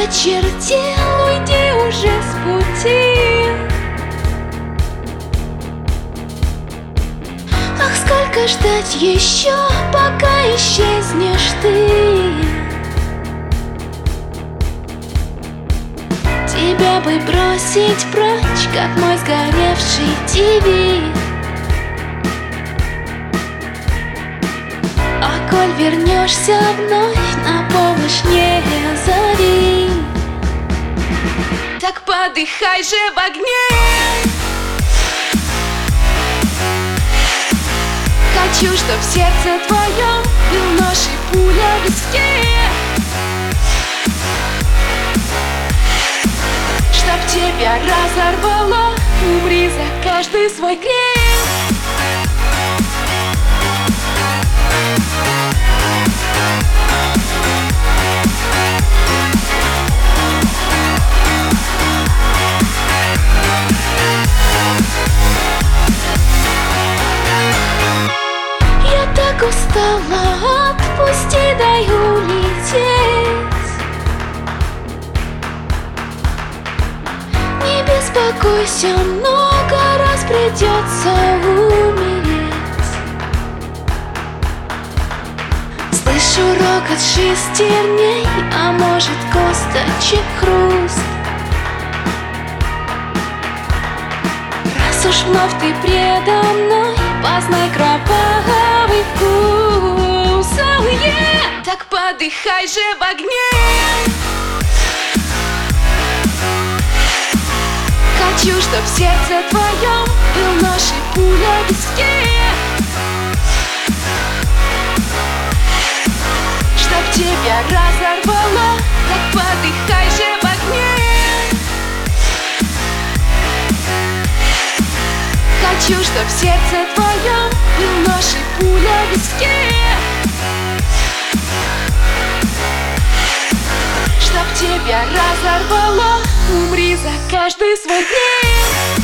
осточертел, уйди уже с пути. Ах, сколько ждать еще, пока исчезнешь ты. Тебя бы бросить прочь, как мой сгоревший ТВ. А коль вернешься вновь, на помощь не зови. Так подыхай же в огне. Хочу, чтоб в сердце твоем был нож и пуля в виске, чтоб тебя разорвало, умри за каждый свой грех. Я так устала, отпусти, дай улететь. Не беспокойся, много раз придется умереть. Слышу рокот шестерней, а может косточек хруст. Раз уж вновь ты предо мной, познай кровавый вкус. Oh, yeah! Так подыхай же в огне. Хочу, чтоб в сердце твоем был нож и пуля в виске, чтоб тебя разорвало, так подыхай же в огне. Хочу, чтоб в сердце твоем был нож и пуля в виске, чтоб тебя разорвало, умри за каждый свой грех.